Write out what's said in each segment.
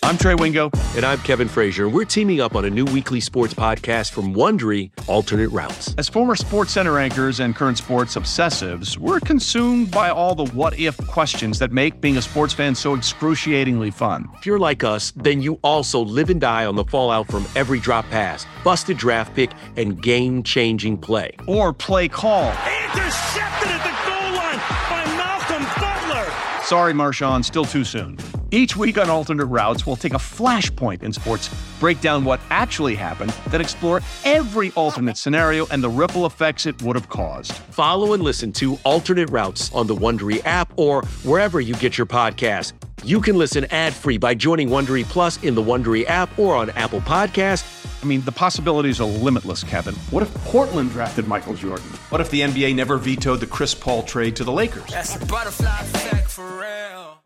I'm Trey Wingo. And I'm Kevin Frazier. We're teaming up on a new weekly sports podcast from Wondery, Alternate Routes. As former SportsCenter anchors and current sports obsessives, we're consumed by all the what-if questions that make being a sports fan so excruciatingly fun. If you're like us, then you also live and die on the fallout from every drop pass, busted draft pick, and game-changing play. Or play call. Intercepted at the goal line by Malcolm Butler. Sorry, Marshawn, still too soon. Each week on Alternate Routes, we'll take a flashpoint in sports, break down what actually happened, then explore every alternate scenario and the ripple effects it would have caused. Follow and listen to Alternate Routes on the Wondery app or wherever you get your podcasts. You can listen ad-free by joining Wondery Plus in the Wondery app or on Apple Podcasts. I mean, the possibilities are limitless, Kevin. What if Portland drafted Michael Jordan? What if the NBA never vetoed the Chris Paul trade to the Lakers? That's a butterfly effect for real.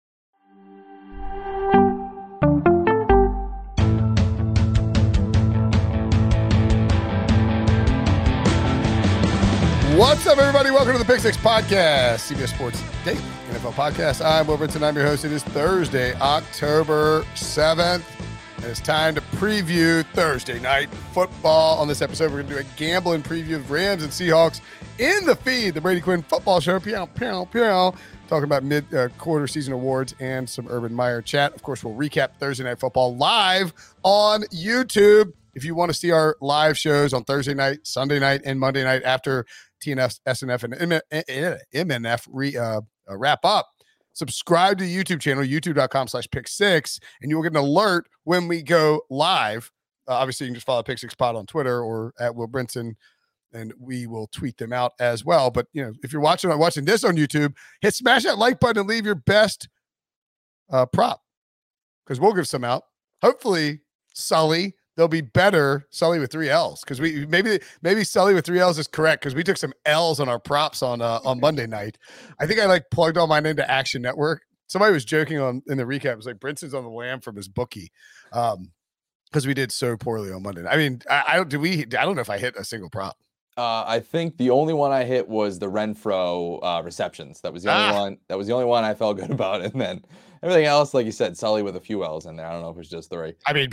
What's up, everybody? Welcome to the Pick Six Podcast, CBS Sports Daily NFL Podcast. I'm Will Brinson. I'm your host. It is Thursday, October 7th, and it's time to preview Thursday night football. On this episode, we're going to do a gambling preview of Rams and Seahawks in the feed, the Brady Quinn Football Show. Pew, pew, pew. Talking about mid-quarter season awards and some Urban Meyer chat. Of course, we'll recap Thursday night football live on YouTube. If you want to see our live shows on Thursday night, Sunday night, and Monday night after TNF, SNF, and MNF wrap up, subscribe to the YouTube channel, youtube.com/pick6, and you will get an alert when we go live. Obviously, you can just follow Pick Six Pod on Twitter or at Will Brinson, and we will tweet them out as well. But you know, if you're watching this on YouTube, smash that like button and leave your best prop, because we'll give some out. Hopefully, Sully. They'll be better Sully with 3 L's, because maybe Sully with 3 L's is correct, because we took some L's on our props on Monday night. I think I plugged all mine into Action Network. Somebody was joking in the recap. It was like Brinson's on the lam from his bookie, because we did so poorly on Monday night. I mean, I don't know if I hit a single prop. I think the only one I hit was the Renfro receptions. That was the only one. That was the only one I felt good about, and then everything else, like you said, Sully with a few L's in there. I don't know if it's just 3. I mean,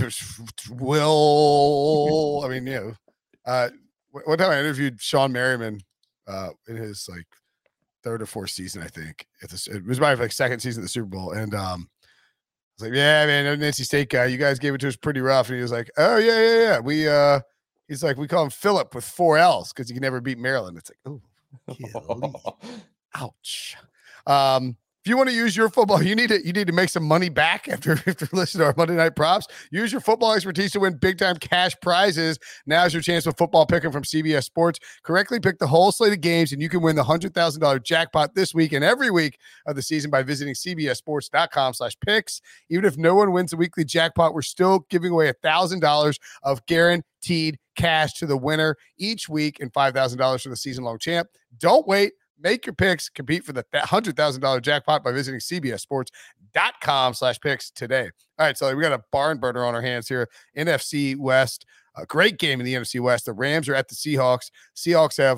Will. I mean, you know, one time I interviewed Sean Merriman in his third or fourth season, I think. It was my second season of the Super Bowl, and I was like, "Yeah, man, NC State guy, you guys gave it to us pretty rough." And he was like, "Oh yeah. He's like, we call him Philip with 4 L's because he can never beat Maryland." It's like, oh, ouch. If you want to use your football, you need to make some money back after listening to our Monday night props. Use your football expertise to win big time cash prizes. Now's your chance with Football Pick'em from CBS Sports. Correctly pick the whole slate of games, and you can win the $100,000 jackpot this week and every week of the season by visiting cbssports.com/picks. Even if no one wins the weekly jackpot, we're still giving away $1,000 of guaranteed cash to the winner each week and $5,000 for the season-long champ. Don't wait. Make your picks. Compete for the $100,000 jackpot by visiting cbssports.com/picks today. All right, so we got a barn burner on our hands here. NFC West, a great game in the NFC West. The Rams are at the Seahawks. Seahawks have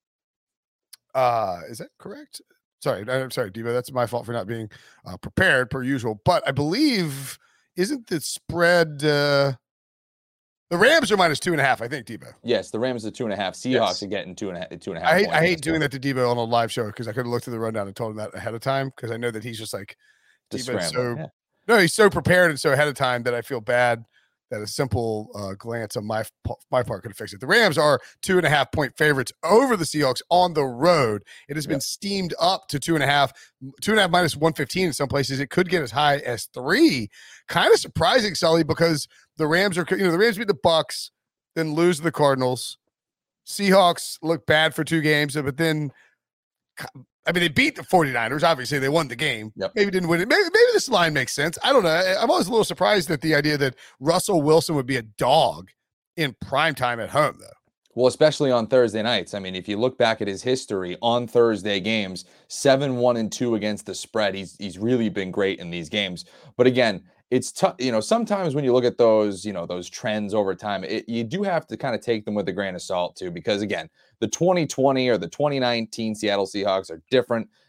is that correct? I'm sorry, Devo. That's my fault for not being prepared per usual. But I believe, isn't the spread the Rams are -2.5, I think, Debo. Yes, the Rams are 2.5. Seahawks are getting 2.5. I hate doing that to Debo on a live show, because I could have looked at the rundown and told him that ahead of time, because I know that he's just like No, he's so prepared and so ahead of time that I feel bad that a simple glance on my part could have fixed it. The Rams are 2.5-point favorites over the Seahawks on the road. It has been steamed up to 2.5 -115 in some places. It could get as high as 3. Kind of surprising, Sully, because the Rams the Rams beat the Bucks, then lose to the Cardinals. Seahawks look bad for 2 games, but then, I mean, they beat the 49ers. Obviously, they won the game. Yep. Maybe didn't win it. Maybe this line makes sense. I don't know. I'm always a little surprised at the idea that Russell Wilson would be a dog in primetime at home, though. Well, especially on Thursday nights. I mean, if you look back at his history on Thursday games, 7-1-2 against the spread. He's really been great in these games. But again, it's tough. Sometimes when you look at those, those trends over time, you do have to kind of take them with a grain of salt too, because again, the 2020 or the 2019 Seattle Seahawks are different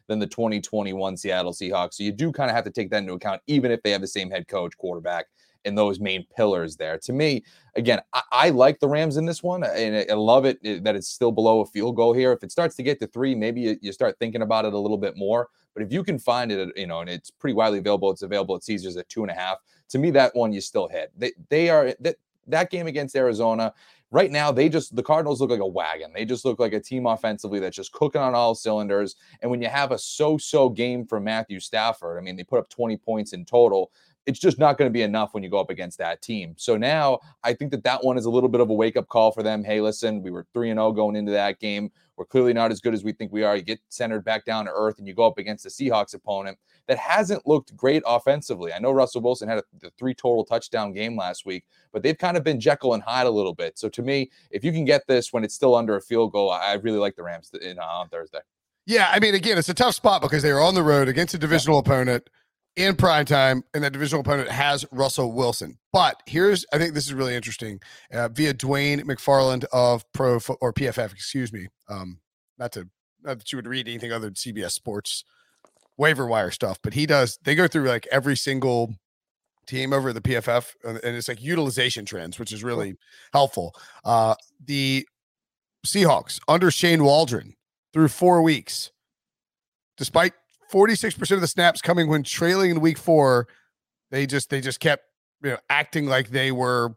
than the 2021 Seattle Seahawks. So you do kind of have to take that into account, even if they have the same head coach, quarterback, and those main pillars there. To me, again, I like the Rams in this one, and I love it that it's still below a field goal here. If it starts to get to 3, maybe you start thinking about it a little bit more. But if you can find it, and it's pretty widely available, it's available at Caesars at 2.5. To me, that one you still hit. They are that game against Arizona. Right now, the Cardinals look like a wagon. They just look like a team offensively that's just cooking on all cylinders. And when you have a so-so game from Matthew Stafford, I mean, they put up 20 points in total. It's just not going to be enough when you go up against that team. So now I think that one is a little bit of a wake-up call for them. Hey, listen, we were 3-0 going into that game. We're clearly not as good as we think we are. You get centered back down to earth, and you go up against the Seahawks opponent that hasn't looked great offensively. I know Russell Wilson had the 3 total touchdown game last week, but they've kind of been Jekyll and Hyde a little bit. So to me, if you can get this when it's still under a field goal, I really like the Rams on Thursday. Yeah, I mean, again, it's a tough spot because they are on the road against a divisional opponent in primetime, and that divisional opponent has Russell Wilson. But I think this is really interesting, via Dwayne McFarland of PFF, excuse me. Not that you would read anything other than CBS Sports waiver wire stuff, but they go through like every single team over at the PFF, and it's like utilization trends, which is really helpful. The Seahawks under Shane Waldron through 4 weeks, despite 46% of the snaps coming when trailing in week 4, they just kept acting like they were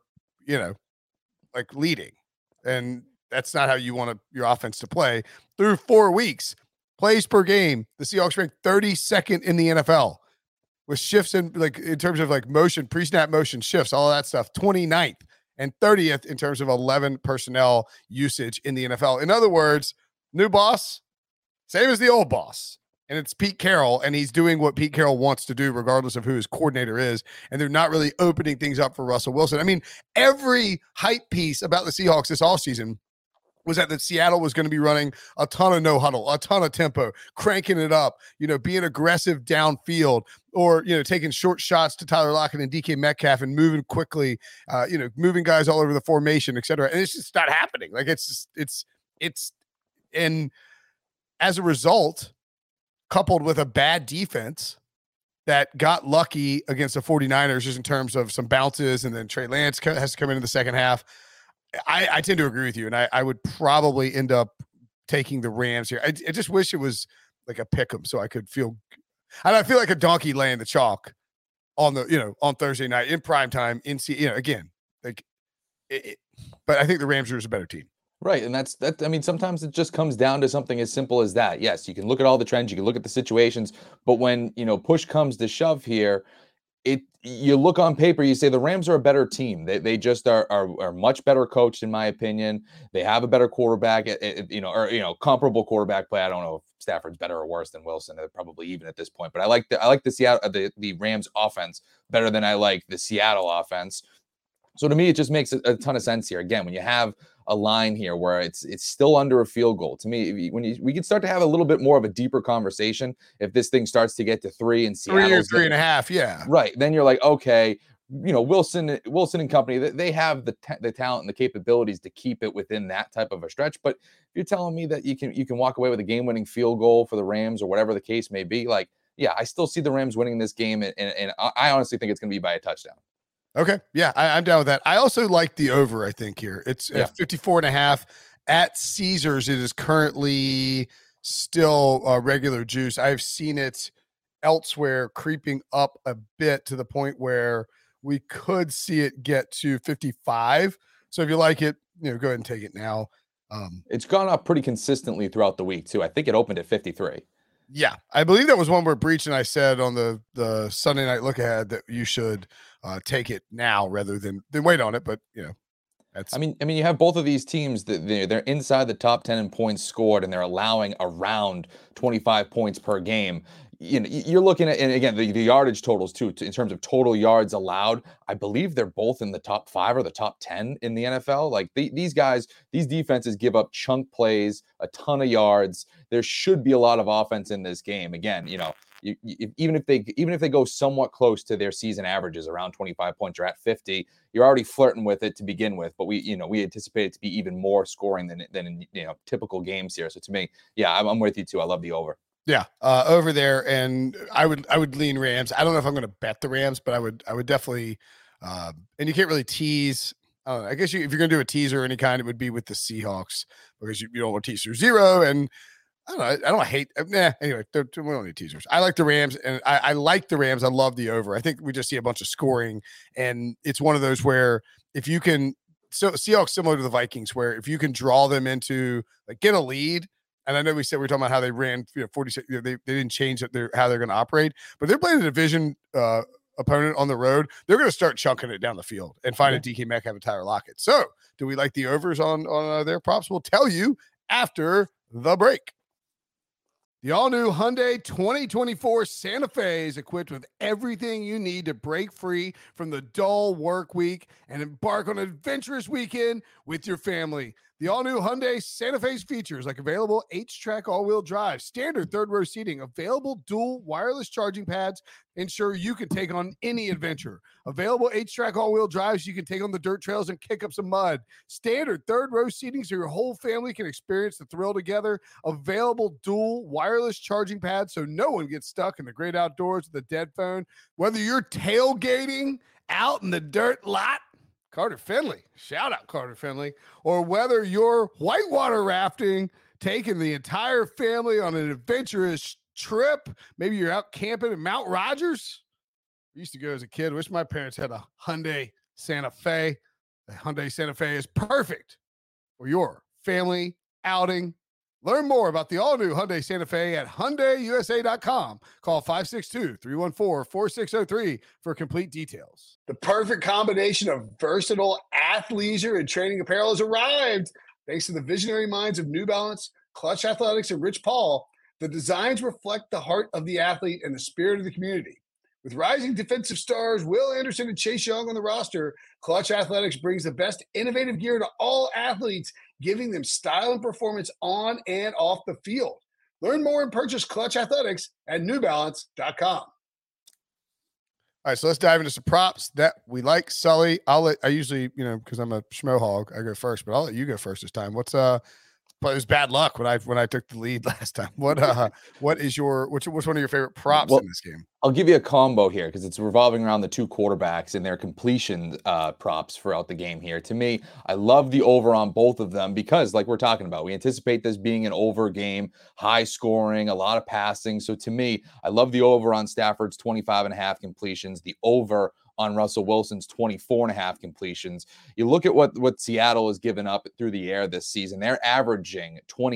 like leading, and that's not how you want your offense to play. Through 4 weeks, plays per game, the Seahawks ranked 32nd in the NFL with shifts in terms of like motion, pre-snap motion shifts, all of that stuff, 29th and 30th in terms of 11 personnel usage in the NFL. In other words, new boss, same as the old boss. And it's Pete Carroll, and he's doing what Pete Carroll wants to do, regardless of who his coordinator is. And they're not really opening things up for Russell Wilson. I mean, every hype piece about the Seahawks this offseason was that Seattle was going to be running a ton of no huddle, a ton of tempo, cranking it up, being aggressive downfield, or, taking short shots to Tyler Lockett and DK Metcalf and moving quickly, moving guys all over the formation, et cetera. And it's just not happening. Like and as a result, coupled with a bad defense that got lucky against the 49ers just in terms of some bounces, and then Trey Lance has to come in the second half. I tend to agree with you, and I would probably end up taking the Rams here. I just wish it was like a pick 'em so I could feel – I feel like a donkey laying the chalk on on Thursday night in primetime again. But I think the Rams are a better team. Right. And that's I mean, sometimes it just comes down to something as simple as that. Yes, you can look at all the trends, you can look at the situations, but when, push comes to shove here, you look on paper, you say the Rams are a better team. They just are much better coached, in my opinion. They have a better quarterback, comparable quarterback play. I don't know if Stafford's better or worse than Wilson. They're probably even at this point, but I like the Rams offense better than I like the Seattle offense. So to me, it just makes a ton of sense here. Again, when you have a line here where it's still under a field goal, to me, we can start to have a little bit more of a deeper conversation if this thing starts to get to 3 and Seattle 3 or 3.5, yeah, right. Then you're like, okay, Wilson and company, they have the talent and the capabilities to keep it within that type of a stretch. But if you're telling me that you can walk away with a game-winning field goal for the Rams or whatever the case may be, like, yeah, I still see the Rams winning this game, and I honestly think it's going to be by a touchdown. Okay. Yeah, I'm down with that. I also like the over, I think, here. It's 54.5 at Caesars. It is currently still regular juice. I've seen it elsewhere creeping up a bit to the point where we could see it get to 55. So if you like it, go ahead and take it now. It's gone up pretty consistently throughout the week, too. I think it opened at 53. Yeah, I believe that was one where Breach and I said on the Sunday night look ahead that you should take it now rather than wait on it. But that's. I mean, you have both of these teams that they're inside the top 10 in points scored, and they're allowing around 25 points per game. You're looking at, and again, the yardage totals too, in terms of total yards allowed. I believe they're both in the top 5 or the top 10 in the NFL. Like these defenses give up chunk plays, a ton of yards. There should be a lot of offense in this game. Again, even if they go somewhat close to their season averages, around 25 points, you're at 50. You're already flirting with it to begin with, but we anticipate it to be even more scoring than in typical games here. So to me, yeah, I'm with you too. I love the over. Yeah, over there, and I would lean Rams. I don't know if I'm going to bet the Rams, but I would definitely. And you can't really tease. I don't know. I guess if you're going to do a teaser of any kind, it would be with the Seahawks because you don't want to tease through 0. And I don't know. I don't hate. Anyway, we don't need teasers. I like the Rams, and I like the Rams. I love the over. I think we just see a bunch of scoring, and it's one of those where if you can. So Seahawks similar to the Vikings, where if you can draw them into like get a lead. And I know we were talking about how they ran 46. They didn't change how they're going to operate, but they're playing a division opponent on the road. They're going to start chunking it down the field and find a DK Metcalf and Tyler Lockett. So, do we like the overs on their props? We'll tell you after the break. The all-new Hyundai 2024 Santa Fe is equipped with everything you need to break free from the dull work week and embark on an adventurous weekend with your family. The all-new Hyundai Santa Fe's features like available H-Track all-wheel drive, standard third-row seating, available dual wireless charging pads, ensure you can take on any adventure. Available H-Track all-wheel drives, you can take on the dirt trails and kick up some mud. Standard third-row seating so your whole family can experience the thrill together. Available dual wireless charging pads so no one gets stuck in the great outdoors with a dead phone. Whether you're tailgating out in the dirt lot, Carter Finley, shout out Carter Finley, or whether you're whitewater rafting, taking the entire family on an adventurous trip, maybe you're out camping in Mount Rogers. I used to go as a kid. Wish my parents had a Hyundai Santa Fe. The Hyundai Santa Fe is perfect for your family outing. Learn more about the all-new Hyundai Santa Fe at HyundaiUSA.com. Call 562-314-4603 for complete details. The perfect combination of versatile athleisure and training apparel has arrived. Thanks to the visionary minds of New Balance, Clutch Athletics, and Rich Paul, the designs reflect the heart of the athlete and the spirit of the community. With rising defensive stars Will Anderson and Chase Young on the roster, Clutch Athletics brings the best innovative gear to all athletes, giving them style and performance on and off the field. Learn more and purchase Clutch Athletics at newbalance.com. All right, so let's dive into some props that we like. Sully, I usually, because I'm a schmo hog, I go first, but I'll let you go first this time. But it was bad luck when I took the lead last time. Which one of your favorite props in this game? I'll give you a combo here because it's revolving around the two quarterbacks and their completion props throughout the game here. To me, I love the over on both of them because, like we're talking about, we anticipate this being an over game, high scoring, a lot of passing. So to me, I love the over on Stafford's 25.5 completions, the over on Russell Wilson's 24.5 completions. You look at what Seattle has given up through the air this season. They're averaging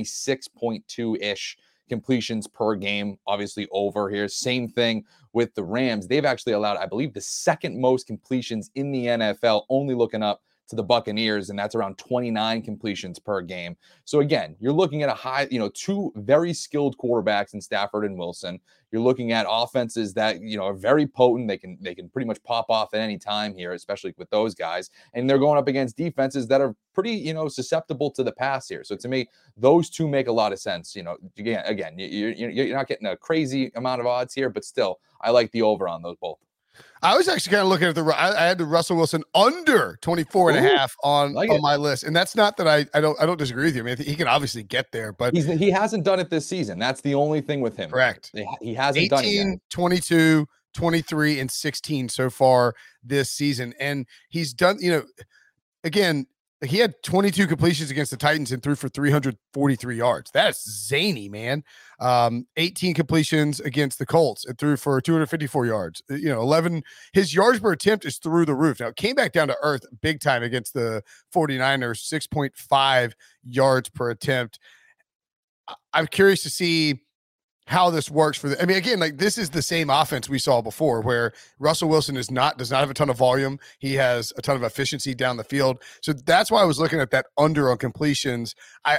26.2-ish completions per game, obviously over here. Same thing with the Rams. They've actually allowed, I believe, the second most completions in the NFL, only looking up to the Buccaneers, and that's around 29 completions per game. So again, you're looking at a high, two very skilled quarterbacks in Stafford and Wilson. You're looking at offenses that, are very potent. They can pretty much pop off at any time here, especially with those guys. And they're going up against defenses that are pretty, susceptible to the pass here. So to me, those two make a lot of sense. Again, you're not getting a crazy amount of odds here, but still, I like the over on those both. I was actually kind of looking at I had the Russell Wilson under 24.5 on my list. And that's not that I don't disagree with you. I mean, he can obviously get there, but he hasn't done it this season. That's the only thing with him. Correct. He hasn't done it yet. 22, 23, and 16 so far this season. And he's done, again, he had 22 completions against the Titans and threw for 343 yards. That's zany, man. 18 completions against the Colts and threw for 254 yards. 11. His yards per attempt is through the roof. Now, it came back down to earth big time against the 49ers, 6.5 yards per attempt. I'm curious to see how this works for again, like this is the same offense we saw before where Russell Wilson does not have a ton of volume. He has a ton of efficiency down the field. So that's why I was looking at that under on completions.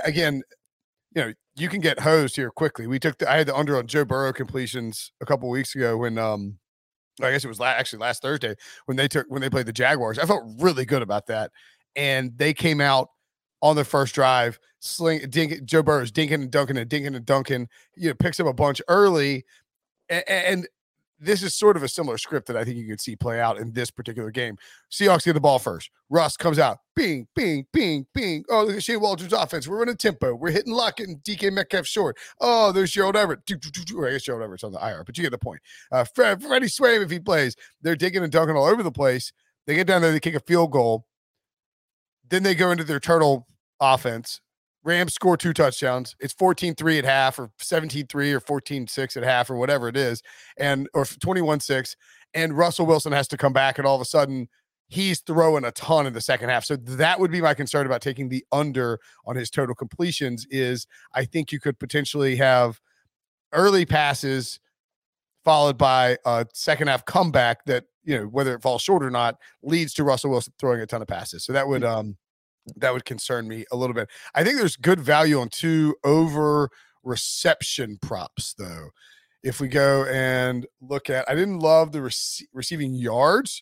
You can get hosed here quickly. I had the under on Joe Burrow completions a couple weeks ago when, I guess it was last Thursday when they played the Jaguars. I felt really good about that. And they came out on their first drive, Joe Burrow's dinking and dunking, picks up a bunch early. And this is sort of a similar script that I think you could see play out in this particular game. Seahawks get the ball first. Russ comes out. Bing, bing, bing, bing. Oh, look at Shane Waldron's offense. We're running tempo. We're hitting Lockett and DK Metcalf short. Oh, there's Gerald Everett. I guess Gerald Everett's on the IR, but you get the point. Freddie Swaim, if he plays, they're digging and dunking all over the place. They get down there, they kick a field goal. Then they go into their turtle offense. Rams score 2 touchdowns. It's 14-3 at half, or 17-3, or 14-6 at half, or whatever it is, or 21-6. And Russell Wilson has to come back, and all of a sudden he's throwing a ton in the second half. So that would be my concern about taking the under on his total completions. Is I think you could potentially have early passes followed by a second half comeback that, whether it falls short or not, leads to Russell Wilson throwing a ton of passes. So that would concern me a little bit. I think there's good value on 2 over reception props, though. If we go and look at, I didn't love the receiving yards.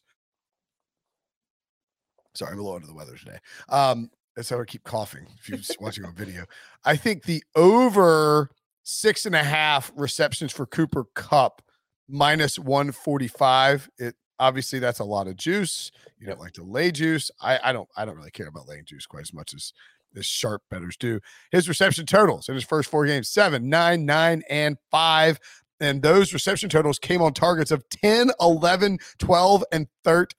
Sorry, I'm a little under the weather today. That's how I keep coughing if you're just watching on video. I think the over 6.5 receptions for Cooper Kupp minus 145. Obviously, that's a lot of juice. You don't like to lay juice. I don't really care about laying juice quite as much as sharp bettors do. His reception totals in his first 4 games, 7, 9, 9, and 5. And those reception totals came on targets of 10, 11, 12, and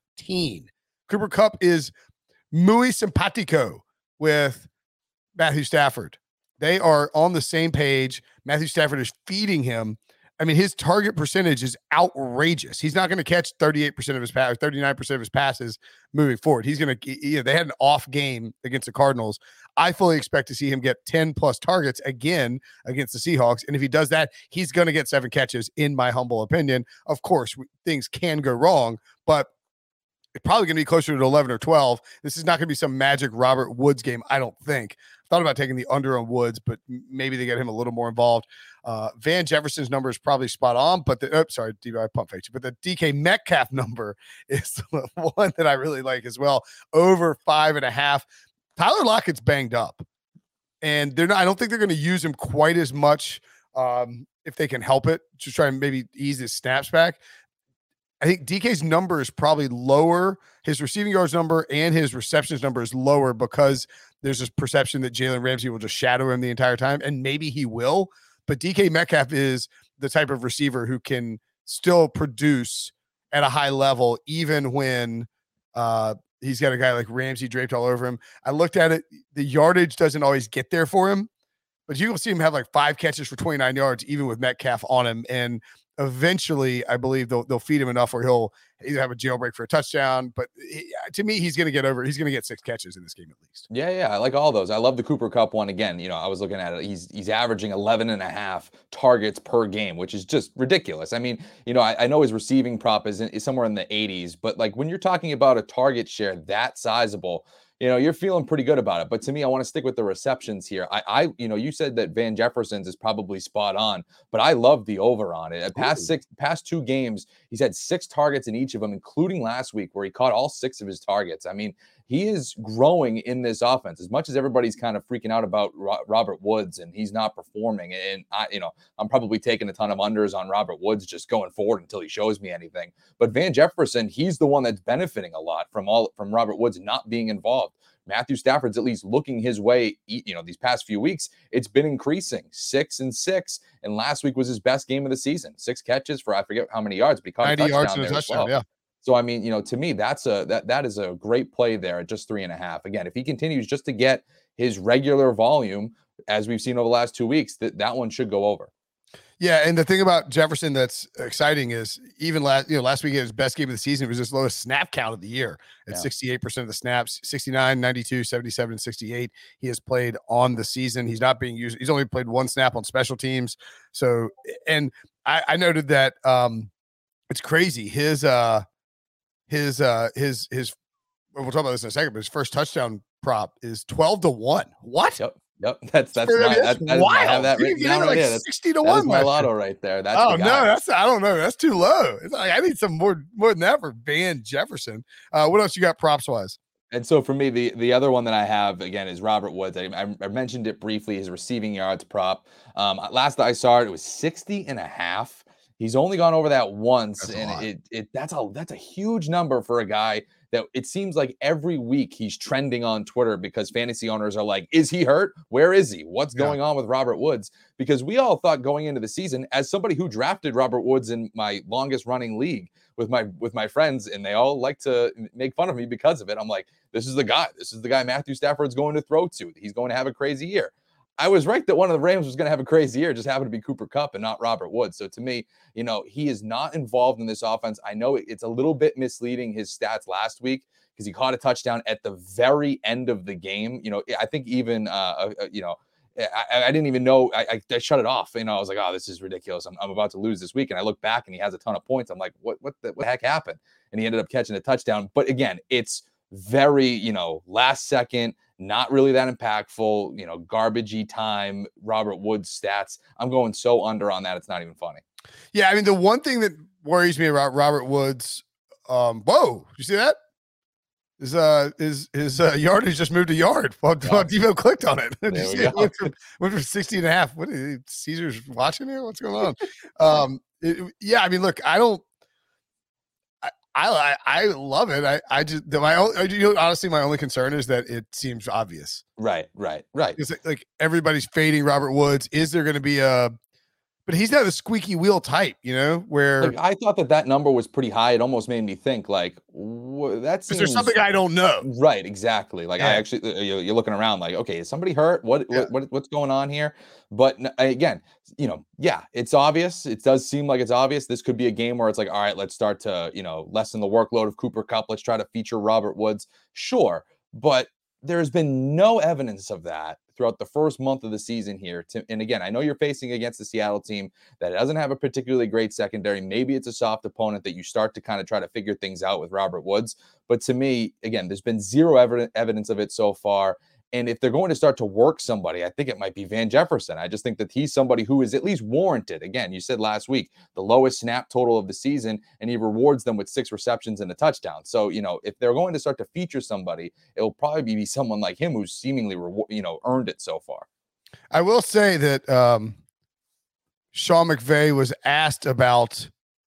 13. Cooper Kupp is muy simpatico with Matthew Stafford. They are on the same page. Matthew Stafford is feeding him. I mean, his target percentage is outrageous. He's not going to catch 38% of his pass, 39% of his passes moving forward. He's going to, they had an off game against the Cardinals. I fully expect to see him get 10 plus targets again against the Seahawks. And if he does that, he's going to get 7 catches, in my humble opinion. Of course, things can go wrong, but it's probably going to be closer to 11 or 12. This is not going to be some magic Robert Woods game, I don't think. Thought about taking the under on Woods, but maybe they get him a little more involved. Van Jefferson's number is probably spot on, but I pump fake you. But the DK Metcalf number is the one that I really like as well. Over 5.5. Tyler Lockett's banged up, and I don't think they're going to use him quite as much if they can help it, to try and maybe ease his snaps back. I think DK's number is probably lower. His receiving yards number and his receptions number is lower because there's this perception that Jalen Ramsey will just shadow him the entire time, and maybe he will. But DK Metcalf is the type of receiver who can still produce at a high level, even when he's got a guy like Ramsey draped all over him. I looked at it. The yardage doesn't always get there for him, but you will see him have like 5 catches for 29 yards, even with Metcalf on him. And eventually, I believe they'll feed him enough where he'll either have a jailbreak for a touchdown. But to me, he's going to get 6 catches in this game at least. Yeah, I like all those. I love the Cooper Kupp one. Again, I was looking at it. He's averaging 11.5 targets per game, which is just ridiculous. I mean, I know his receiving prop is somewhere in the 80s, but like when you're talking about a target share that sizable, you're feeling pretty good about it. But to me, I want to stick with the receptions here. You said that Van Jefferson's is probably spot on, but I love the over on it. Past 2 games, he's had 6 targets in each of them, including last week where he caught all 6 of his targets. I mean, he is growing in this offense as much as everybody's kind of freaking out about Robert Woods and he's not performing. And I'm probably taking a ton of unders on Robert Woods just going forward until he shows me anything. But Van Jefferson, he's the one that's benefiting a lot from Robert Woods not being involved. Matthew Stafford's at least looking his way, these past few weeks, it's been increasing 6 and 6. And last week was his best game of the season. 6 catches for, I forget how many yards, but he caught 90 a touchdown yards in a touchdown, well. Yeah. So, I mean, to me, that is a great play there at just 3.5. Again, if he continues just to get his regular volume, as we've seen over the last 2 weeks, that one should go over. Yeah, and the thing about Jefferson that's exciting is even last week, his best game of the season, it was his lowest snap count of the year at 68% of the snaps, 69, 92, 77, 68. He has played on the season. He's not being used. He's only played 1 snap on special teams. So, and I noted that it's crazy. His we'll talk about this in a second, but his first touchdown prop is 12-1. What? Yep, that's wild. I have that written down right there. That's 60-1. That's my lotto right there. That's no, I don't know. That's too low. It's like I need some more than that for Van Jefferson. What else you got props wise? And so for me, the other one that I have again is Robert Woods. I mentioned it briefly. His receiving yards prop. Last that I saw it was 60.5. He's only gone over that once, That's and that's a huge number for a guy that it seems like every week he's trending on Twitter because fantasy owners are like, is he hurt? Where is he? What's going on with Robert Woods? Because we all thought going into the season, as somebody who drafted Robert Woods in my longest running league with my friends, and they all like to make fun of me because of it. I'm like, this is the guy. This is the guy Matthew Stafford's going to throw to. He's going to have a crazy year. I was right that one of the Rams was going to have a crazy year. It just happened to be Cooper Kupp and not Robert Woods. So to me, he is not involved in this offense. I know it's a little bit misleading, his stats last week, because he caught a touchdown at the very end of the game. I think even, I didn't even know. I shut it off. I was like, oh, this is ridiculous. I'm about to lose this week. And I look back and he has a ton of points. I'm like, what the heck happened? And he ended up catching a touchdown. But again, it's very, last second, not really that impactful, garbagey time, Robert Woods stats. I'm going so under on that. It's not even funny. Yeah. I mean, the one thing that worries me about Robert Woods, whoa, you see that? His yardage just moved a yard while Devo clicked on it. It went from 60 and a half. What is Caesar's watching here? What's going on? I mean, look, I love it. Honestly, my only concern is that it seems obvious. Right. It's like everybody's fading Robert Woods. Is there going to be but he's not a squeaky wheel type, where I thought that number was pretty high. It almost made me think like, that seems, there's something I don't know. Right. Exactly. Like I actually, you're looking around like, okay, is somebody hurt? What's going on here? But again, it's obvious. It does seem like it's obvious. This could be a game where it's like, all right, let's start to, lessen the workload of Cooper Kupp. Let's try to feature Robert Woods. Sure. But there's been no evidence of that throughout the first month of the season here. And again, I know you're facing against the Seattle team that doesn't have a particularly great secondary. Maybe it's a soft opponent that you start to kind of try to figure things out with Robert Woods. But to me, again, there's been zero evidence of it so far. And if they're going to start to work somebody, I think it might be Van Jefferson. I just think that he's somebody who is at least warranted. Again, you said last week, the lowest snap total of the season, and he rewards them with 6 receptions and a touchdown. So, if they're going to start to feature somebody, it'll probably be someone like him who's seemingly, earned it so far. I will say that Sean McVay was asked about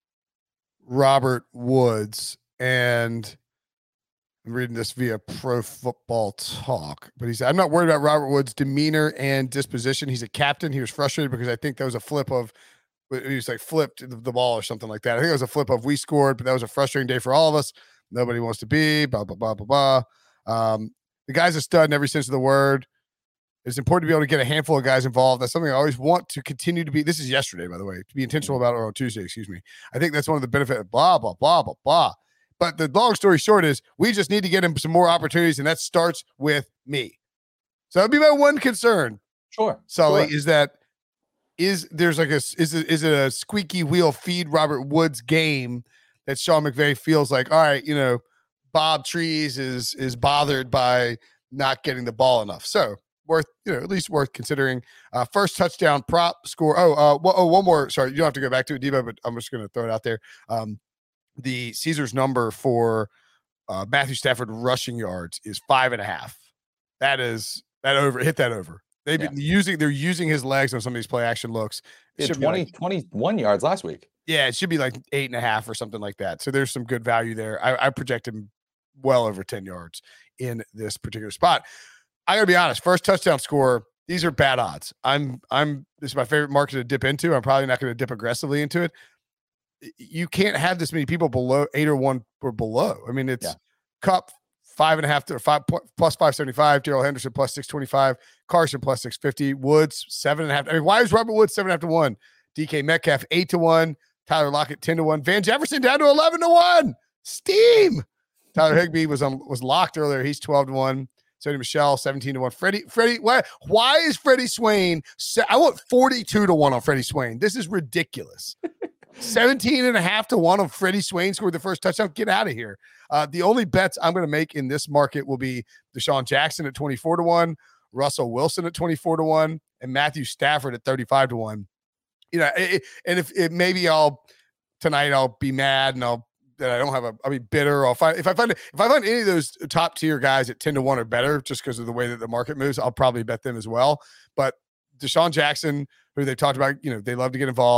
Robert Woods, and I'm reading this via Pro Football Talk, but he said, I'm not worried about Robert Woods' demeanor and disposition. He's a captain. He was frustrated because I think that was a flip of, he was like flipped the ball or something like that. I think it was a flip of we scored, but that was a frustrating day for all of us. Nobody wants to be, blah, blah, blah, blah, blah. The guy's a stud in every sense of the word. It's important to be able to get a handful of guys involved. That's something I always want to continue to be. This is yesterday, by the way, to be intentional about it, or on Tuesday, excuse me. I think that's one of the benefits, blah, blah, blah, blah, blah. But the long story short is we just need to get him some more opportunities, and that starts with me. So that'd be my one concern. Sure. Sully, sure. Is it a squeaky wheel feed Robert Woods game that Sean McVay feels like, all right, Bob Trees is bothered by not getting the ball enough. So at least worth considering. First touchdown prop score. One more. Sorry, you don't have to go back to it, Devo, but I'm just going to throw it out there. The Caesars number for Matthew Stafford rushing yards is 5.5. That over. Hit that over. They're using his legs on some of these play action looks. It should 21 yards last week. Yeah, it should be like 8.5 or something like that. So there's some good value there. I project him well over 10 yards in this particular spot. I gotta be honest. First touchdown score. These are bad odds. This is my favorite market to dip into. I'm probably not going to dip aggressively into it. You can't have this many people below 8 or 1 or below. I mean, it's Kupp 5.5 to 5 plus 575, Darrell Henderson plus 625, Carson plus 650, Woods 7.5. I mean, why is Robert Woods 7.5 to 1? DK Metcalf 8 to 1, Tyler Lockett 10 to 1, Van Jefferson down to 11 to 1. Steam. Tyler Higbee was locked earlier. He's 12 to 1. Sony Michel 17 to 1. Freddie, why is Freddie Swain? I want 42 to 1 on Freddie Swain. This is ridiculous. 17.5 to 1 on Freddie Swain scored the first touchdown. Get out of here. The only bets I'm going to make in this market will be Deshaun Jackson at 24 to 1, Russell Wilson at 24 to 1, and Matthew Stafford at 35 to 1. Maybe tonight I'll be mad and I'll be bitter. If I find any of those top tier guys at 10 to 1 or better, just because of the way that the market moves, I'll probably bet them as well. But Deshaun Jackson, who they talked about, they love to get involved.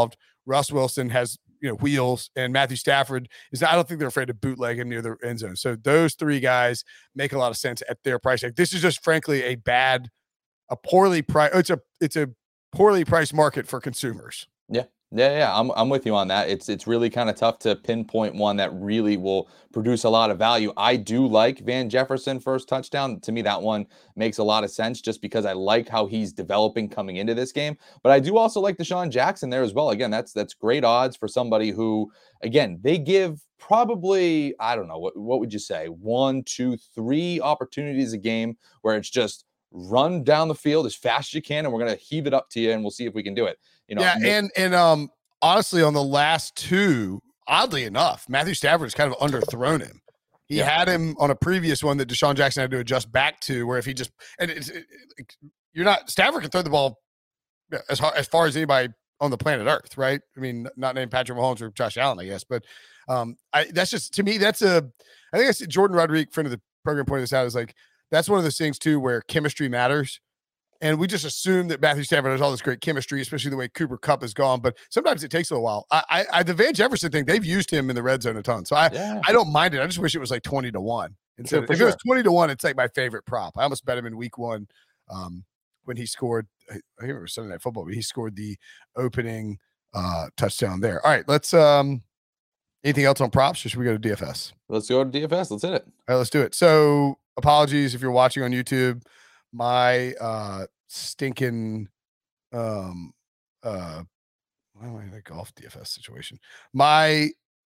Russ Wilson has, wheels, and Matthew Stafford I don't think they're afraid to bootleg him near the end zone. So those three guys make a lot of sense at their price tag. This is just frankly a poorly priced. It's a poorly priced market for consumers. Yeah. I'm with you on that. It's really kind of tough to pinpoint one that really will produce a lot of value. I do like Van Jefferson first touchdown. To me, that one makes a lot of sense just because I like how he's developing coming into this game. But I do also like Deshaun Jackson there as well. Again, that's great odds for somebody who, again, they give probably, I don't know, what would you say? 1, 2, 3 opportunities a game where it's just run down the field as fast as you can, and we're going to heave it up to you, and we'll see if we can do it. And honestly, on the last two, oddly enough, Matthew Stafford has kind of underthrown him. He had him on a previous one that Deshaun Jackson had to adjust back to, where if he just Stafford can throw the ball as far as anybody on the planet Earth, right? I mean, not named Patrick Mahomes or Josh Allen, I guess, but that's just, to me, I think that's Jordan Rodriguez, friend of the program, pointed this out, is like, that's one of those things too where chemistry matters. And we just assume that Matthew Stafford has all this great chemistry, especially the way Cooper Kupp has gone. But sometimes it takes a while. The Van Jefferson thing, they've used him in the red zone a ton. So I don't mind it. I just wish it was like 20-1. If it was 20-1, it's like my favorite prop. I almost bet him in week 1 when he scored. I can't remember Sunday Night Football, but he scored the opening touchdown there. All right, let's anything else on props, or should we go to DFS? Let's go to DFS. Let's hit it. All right, let's do it. So apologies if you're watching on YouTube. My stinking why am I in a golf DFS situation? My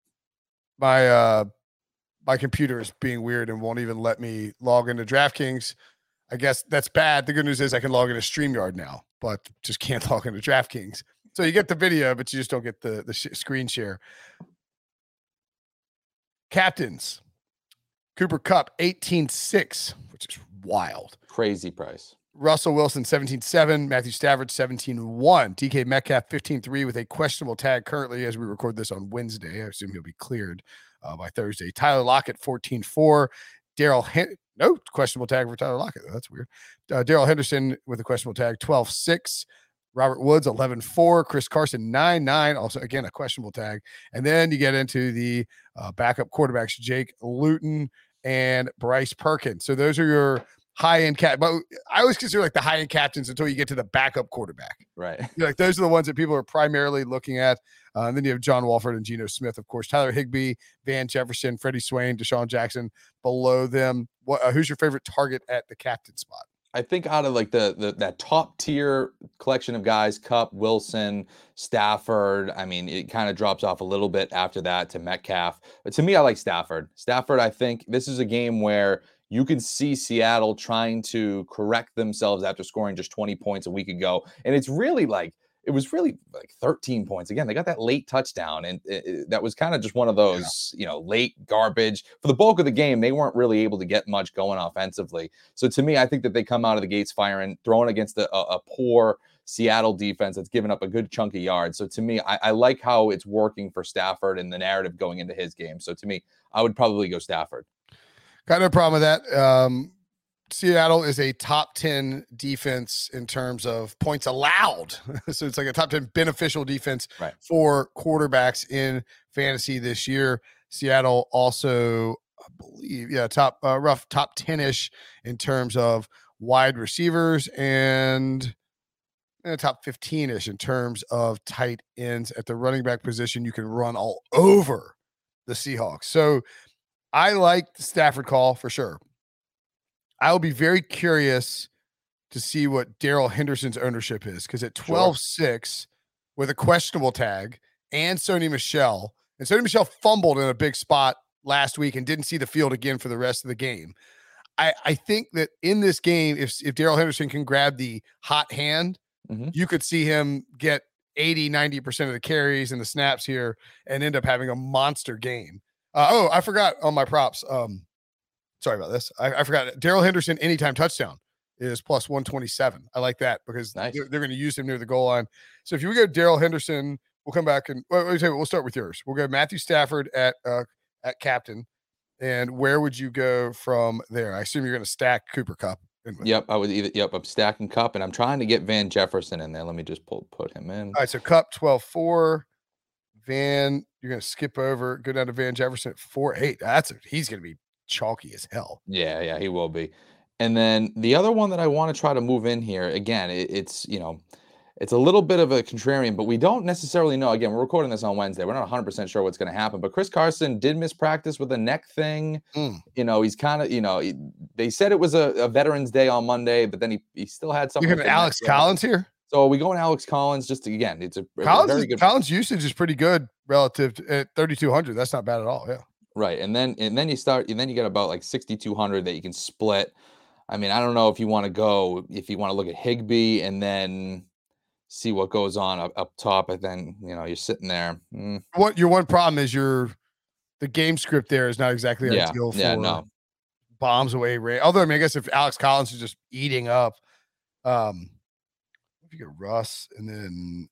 computer is being weird and won't even let me log into DraftKings. I guess that's bad. The good news is I can log into StreamYard now, but just can't log into DraftKings. So you get the video, but you just don't get the screen share. Captains. Cooper Kupp 18-6, which is wild. Crazy price. Russell Wilson 17-7, Matthew Stafford 17-1, DK Metcalf 15-3 with a questionable tag currently as we record this on Wednesday. I assume he'll be cleared by Thursday. Tyler Lockett 14-4, no questionable tag for Tyler Lockett. That's weird. Darrell Henderson with a questionable tag 12-6. Robert Woods 11-4, Chris Carson 9-9, also again a questionable tag. And then you get into the backup quarterbacks, Jake Luton and Bryce Perkins. So those are your high-end but I always consider like the high-end captains until you get to the backup quarterback. Right. Like those are the ones that people are primarily looking at. And then you have John Wolford and Geno Smith, of course, Tyler Higbee, Van Jefferson, Freddie Swain, Deshaun Jackson below them. Who's your favorite target at the captain spot? I think out of like that top tier collection of guys, Kupp, Wilson, Stafford, I mean, it kind of drops off a little bit after that to Metcalf. But to me, I like Stafford. Stafford, I think this is a game where you can see Seattle trying to correct themselves after scoring just 20 points a week ago. And it was really like 13 points. Again, they got that late touchdown, and that was kind of just one of those, late garbage. For the bulk of the game, they weren't really able to get much going offensively. So to me, I think that they come out of the gates firing, throwing against a poor Seattle defense that's given up a good chunk of yards. So to me, I like how it's working for Stafford and the narrative going into his game. So to me, I would probably go Stafford. Got no problem with that. Seattle is a top 10 defense in terms of points allowed. So it's like a top 10 beneficial defense for quarterbacks in fantasy this year. Seattle also, I believe, top 10-ish in terms of wide receivers and top 15-ish in terms of tight ends. At the running back position, you can run all over the Seahawks. So I like the Stafford call for sure. I'll be very curious to see what Darrell Henderson's ownership is, because at 12-6 with a questionable tag and Sony Michel, and Sony Michel fumbled in a big spot last week and didn't see the field again for the rest of the game. I think that in this game, if Darrell Henderson can grab the hot hand, you could see him get 80-90% of the carries and the snaps here and end up having a monster game. I forgot on my props. Sorry about this. I forgot. Darrell Henderson anytime touchdown is plus 127. I like that because they're going to use him near the goal line. So if you go Darrell Henderson, we'll come back and we'll start with yours. We'll go Matthew Stafford at captain. And where would you go from there? I assume you're going to stack Cooper Kupp. Yep, I would I'm stacking Kupp, and I'm trying to get Van Jefferson in there. Let me just put him in. All right, so Kupp 12-4. Van, you're going to skip over, go down to Van Jefferson at 4.8. He's going to be chalky as hell. Yeah, he will be. And then the other one that I want to try to move in here, again, it's it's a little bit of a contrarian, but we don't necessarily know. Again, we're recording this on Wednesday. We're not 100% sure what's going to happen, but Chris Carson did miss practice with a neck thing. He's kind of, they said it was a Veterans Day on Monday, but then he still had something. You're going to Alex Collins here? So we go in Alex Collins. Just again, it's a very good. Collins usage is pretty good relative to at 3,200. That's not bad at all. Yeah. Right. And then you get about like 6,200 that you can split. I mean, I don't know if you want to look at Higbee and then see what goes on up top. And then, you're sitting there. What your one problem is the game script there is not exactly ideal for bombs away. Although, I guess if Alex Collins is just eating up, if you get Russ and then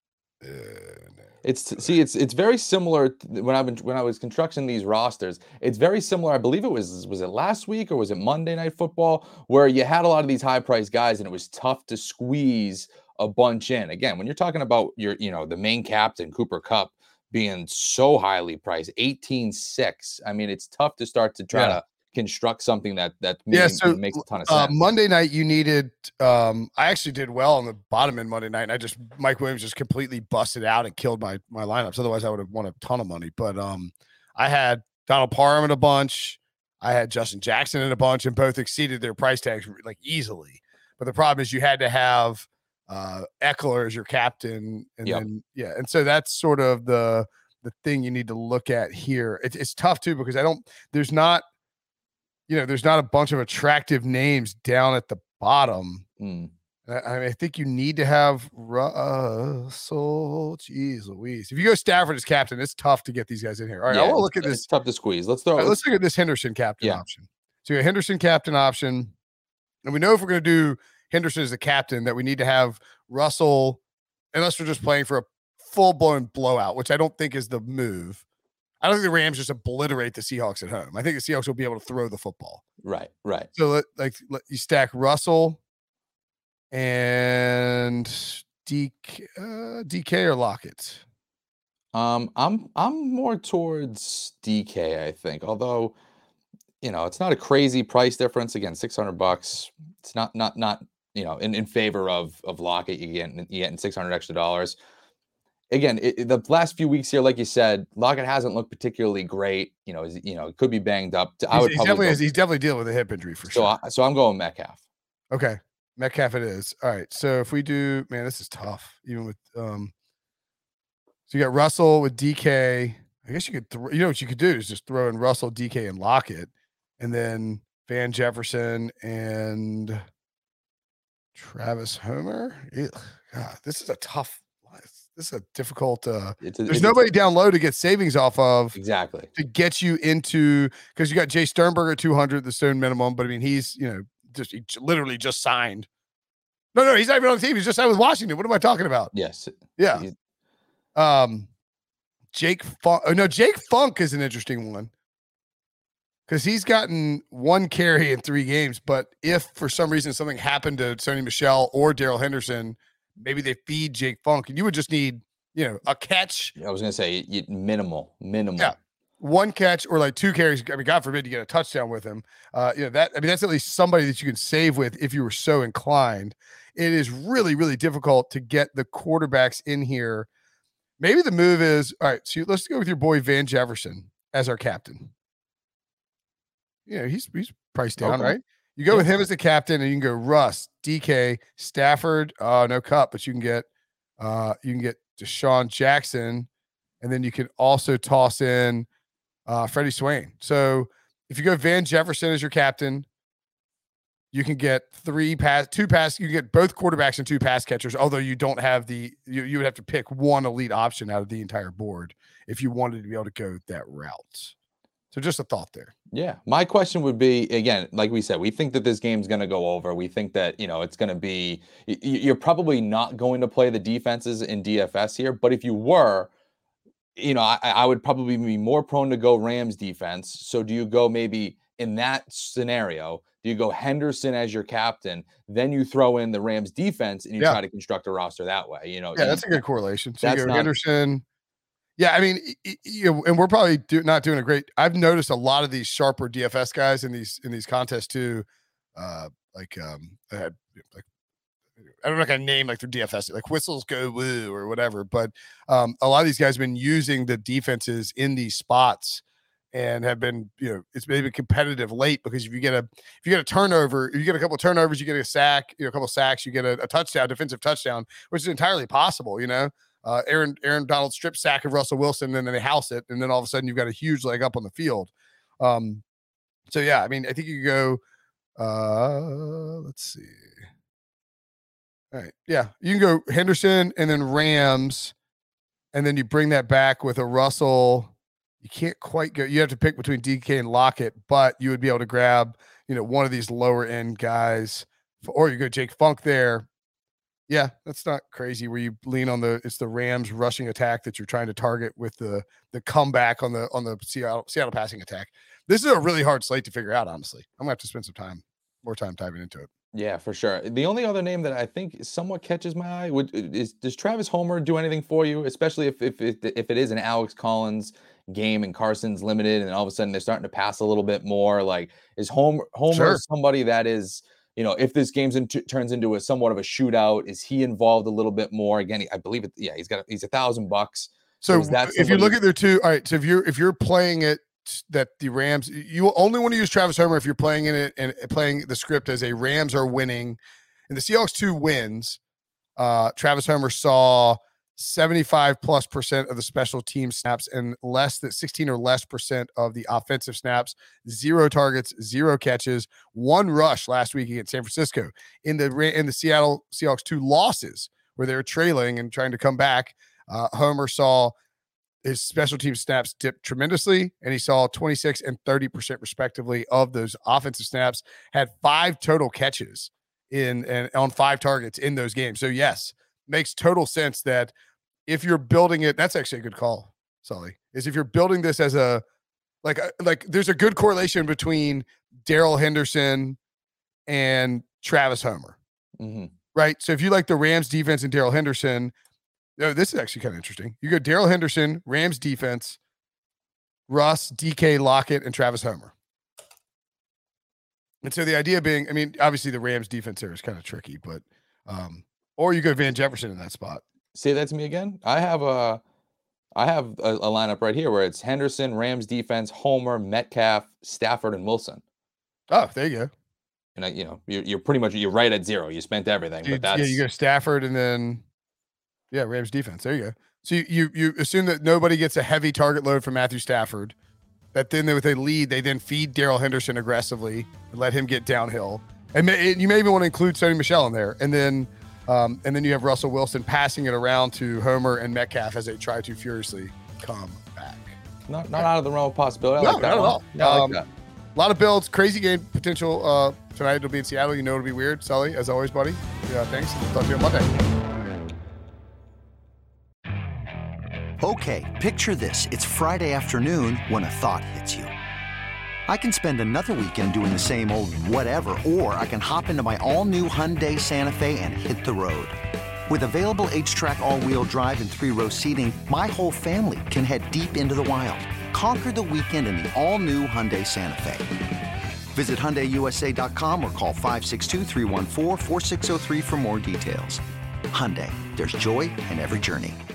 it's very similar when I was constructing these rosters. It's very similar. I believe it was it last week or was it Monday Night Football where you had a lot of these high priced guys and it was tough to squeeze a bunch in. Again, when you're talking about the main captain Cooper Kupp being so highly priced, 18.6. I mean, it's tough to start to try to construct something that makes a ton of sense. Monday night you needed I actually did well on the bottom end Monday night, and Mike Williams just completely busted out and killed my lineups. Otherwise I would have won a ton of money. But I had Donald Parham in a bunch, I had Justin Jackson in a bunch, and both exceeded their price tags like easily. But the problem is you had to have Eckler as your captain, and then and so that's sort of the thing you need to look at here. It's tough too because there's not a bunch of attractive names down at the bottom. I think you need to have Russell. Jeez Louise. If you go Stafford as captain, it's tough to get these guys in here. All right, I want to look at this. It's tough to squeeze. Let's look at this Henderson captain option. So a Henderson captain option. And we know if we're going to do Henderson as the captain that we need to have Russell, unless we're just playing for a full-blown blowout, which I don't think is the move. I don't think the Rams just obliterate the Seahawks at home. I think the Seahawks will be able to throw the football. Right. So let you stack Russell and DK or Lockett. I'm more towards DK, I think. Although, it's not a crazy price difference. Again, $600. It's not in favor of Lockett. You getting $600 extra. Again, the last few weeks here, like you said, Lockett hasn't looked particularly great. Could be banged up. He's definitely dealing with a hip injury for sure. So I'm going Metcalf. Okay, Metcalf it is. All right. So if we do, man, this is tough. Even with so you got Russell with DK. I guess you could what you could do is just throw in Russell, DK, and Lockett, and then Van Jefferson and Travis Homer. God, this is a tough. This is a difficult. There's nobody down low to get savings off of. Exactly. To get you into, because you got Jay Sternberger 200, the stone minimum. But I mean, he literally just signed. No, he's not even on the team. He's just signed with Washington. What am I talking about? Yes. Yeah. Jake Funk. Oh no, Jake Funk is an interesting one because he's gotten one carry in 3 games. But if for some reason something happened to Sony Michel or Darrell Henderson, maybe they feed Jake Funk, and you would just need, a catch. I was going to say minimal. Yeah. 1 catch or like 2 carries. I mean, God forbid you get a touchdown with him. That's at least somebody that you can save with if you were so inclined. It is really, really difficult to get the quarterbacks in here. Maybe the move is, all right, so let's go with your boy Van Jefferson as our captain. He's priced down, right? You go with him as the captain, and you can go Russ, DK, Stafford. No Kupp, but you can get Deshaun Jackson, and then you can also toss in Freddie Swain. So if you go Van Jefferson as your captain, you can get 2 pass. You can get both quarterbacks and 2 pass catchers. Although you don't have you would have to pick one elite option out of the entire board if you wanted to be able to go that route. So just a thought there. Yeah. My question would be, again, like we said, we think that this game's going to go over. We think that, it's going to be, you're probably not going to play the defenses in DFS here. But if you were, I would probably be more prone to go Rams defense. So do you go maybe in that scenario, do you go Henderson as your captain, then you throw in the Rams defense and you try to construct a roster that way? That's a good correlation. So you go Henderson. Yeah, I mean, and we're probably not doing a great. I've noticed a lot of these sharper DFS guys in these contests too. I don't know, like a name like their DFS, like whistles go woo or whatever. But a lot of these guys have been using the defenses in these spots and have been, it's maybe competitive late, because if you get a turnover, if you get a couple of turnovers, you get a sack, a couple of sacks, you get a touchdown, defensive touchdown, which is entirely possible. Aaron Donald strip sack of Russell Wilson, and then they house it, and then all of a sudden you've got a huge leg up on the field. So yeah, I mean, I think you could go. Let's see. All right, yeah, you can go Henderson and then Rams, and then you bring that back with a Russell. You can't quite go. You have to pick between DK and Lockett, but you would be able to grab, one of these lower end guys, or you go Jake Funk there. Yeah, that's not crazy. Where you lean on it's the Rams rushing attack that you're trying to target with the comeback on the Seattle passing attack. This is a really hard slate to figure out. Honestly, I'm gonna have to spend more time diving into it. Yeah, for sure. The only other name that I think somewhat catches my eye does Travis Homer do anything for you, especially if it is an Alex Collins game and Carson's limited, and all of a sudden they're starting to pass a little bit more? Like, is Homer Sure. somebody that is, if this game turns into a somewhat of a shootout, is he involved a little bit more? Again, I believe it. Yeah, he's $1,000. So if you look at their two, all right. So if you're playing it, that the Rams, you only want to use Travis Homer if you're playing in it and playing the script as a Rams are winning, and the Seahawks 2 wins. Travis Homer saw 75+% of the special team snaps and less than 16 or less % of the offensive snaps, 0 targets, 0 catches, 1 rush last week against San Francisco. In the Seattle Seahawks 2 losses, where they were trailing and trying to come back, Homer saw his special team snaps dipped tremendously, and he saw 26 and 30% respectively of those offensive snaps, had 5 total catches on 5 targets in those games. So yes, makes total sense that if you're building it, that's actually a good call, Sully, is if you're building this as a, like there's a good correlation between Darrell Henderson and Travis Homer, right? So if you like the Rams defense and Darrell Henderson, this is actually kind of interesting. You go Darrell Henderson, Rams defense, Russ, DK, Lockett, and Travis Homer. And so the idea being, I mean, obviously the Rams defense there is kind of tricky, but or you go Van Jefferson in that spot. Say that to me again. I have a lineup right here where it's Henderson, Rams defense, Homer, Metcalf, Stafford, and Wilson. Oh, there you go. And you're pretty much, you're right at 0. You spent everything, but that's, you go Stafford and then Rams defense. There you go. So you assume that nobody gets a heavy target load from Matthew Stafford. That then with a lead, they then feed Darrell Henderson aggressively and let him get downhill. And you may even want to include Sony Michel in there. And then you have Russell Wilson passing it around to Homer and Metcalf as they try to furiously come back. Not out of the realm of possibility. Not at all. I like that. A lot of builds, crazy game potential. Tonight it'll be in Seattle. It'll be weird. Sully, as always, buddy. Yeah, thanks. Talk to you on Monday. Okay, picture this. It's Friday afternoon when a thought hits you. I can spend another weekend doing the same old whatever, or I can hop into my all-new Hyundai Santa Fe and hit the road. With available H-Track all-wheel drive and 3-row seating, my whole family can head deep into the wild. Conquer the weekend in the all-new Hyundai Santa Fe. Visit HyundaiUSA.com or call 562-314-4603 for more details. Hyundai, there's joy in every journey.